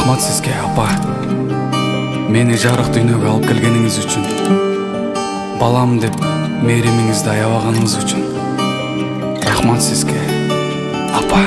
Рахмат сизге, апа. Мени жарык дүйнөгө алып келгениңиз үчүн. Балам деп мээримиңизди аябаганыңыз үчүн. Рахмат сизге, апа.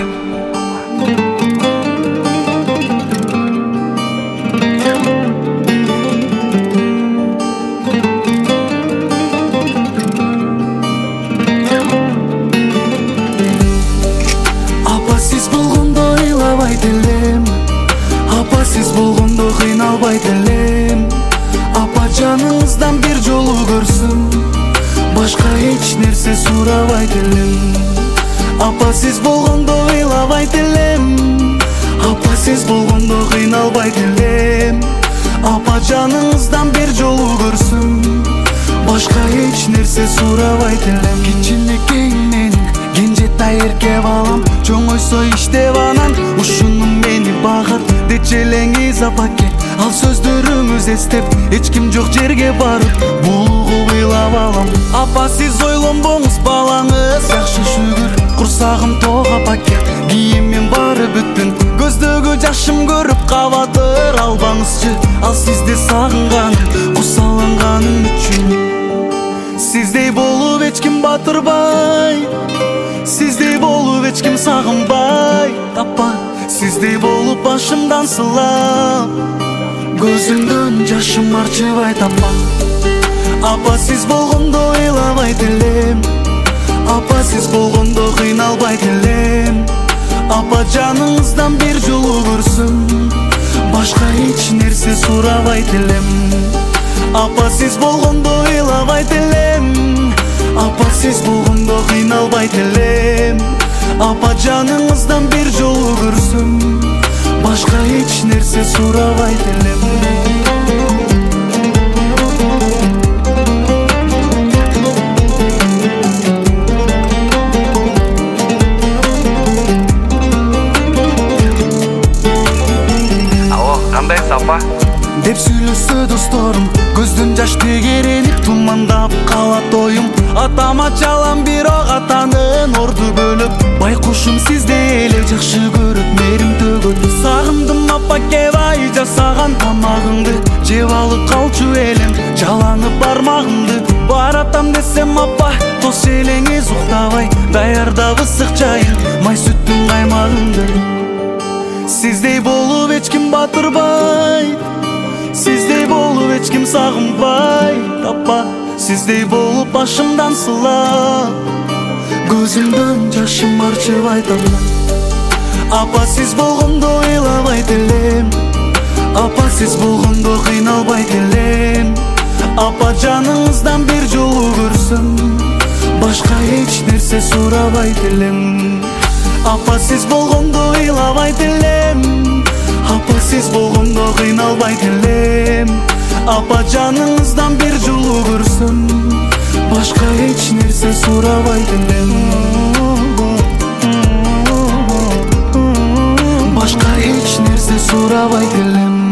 Сиз болгондо ыйлабайт элем, апа сиз болгондо кыйналбайт элем. Апа жаныңыздан бир жолу көрсүм, башка эч нерсе сурабайт элем. Апа сиз болгондо ыйлабайт элем, апа сиз болгондо кыйналбайт элем. Апа жаныңыздан бир жолу көрсүм, башка эч нерсе сурабайт элем. Кичинекейим менин кенжет айырке балам, чоңойсо иштеп анан ушуну мени багат дечи элеңиз апаке. Ал сөздөрүңүз эстеп эч ким жок жерге барып булугуп ыйлап алам. Апа сиз ойлонбоңуз балаңыз жакшы шүгүр, курсагым ток апаке. Кийимим баары бүттүн, көздөгү жашым көрүп кабатыр албаңызчы. Ал сизди сагынганым, кусаланганым үчүн. Сиздей болуп эч ким батырбай, сиздей болуп эч ким сагынбай. Апа сиздей болуп башымдан сылап, көзүмдөн жашым арчыбайт. Апа сиз болгондо ыйлабайт элем, апа сиз болгондо кыйналбайт элем. Апа жаныңыздан бир жолу көрсүм, башка эч нерсе сурабайт элем. Апа сиз болгондо ыйлабайт элем, апа сиз болгондо кыйналбайт элем. Апа жаныңыздан бир жолу көрсүм, башка эч нерсе сурабайт элем. Кандайсыз, апа? Деп сүйлөсө досторум, көздөн жаш тегеренип тумандап калат оюм. Атама чалам бирок атанын орду бөлөп, байкушум сизди эле жакшы көрөт, мээрим төгөт. Сагындым апаке бай жасаган тамагыңды, жеп алып калчу элем жаланып бармагымды. Баратам десем апа, тос элеңиз уктабай даярдап ысык чайын, май сүттүн каймагымды. Сиздей болуп эч ким батырбай, сиздей болуп эч ким сагынбай. Апа сиздей болуп башымдан сылап, көзүмдөн жашым арчыбайт. Апа сиз болгондо ыйлабайт элем, апа сиз болгондо кыйналбайт элем. Апа жаныңыздан бир жолу көрсөм, башка эч нерсе сурабайт элем. Апа сиз болгондо ыйлабайт элем, апа сиз болгондо кыйналбайт элем. Апа жаныңыздан бир жолу көрсөм, башка эч нерсе сурабайт элем. Башка эч нерсе сурабайт элем.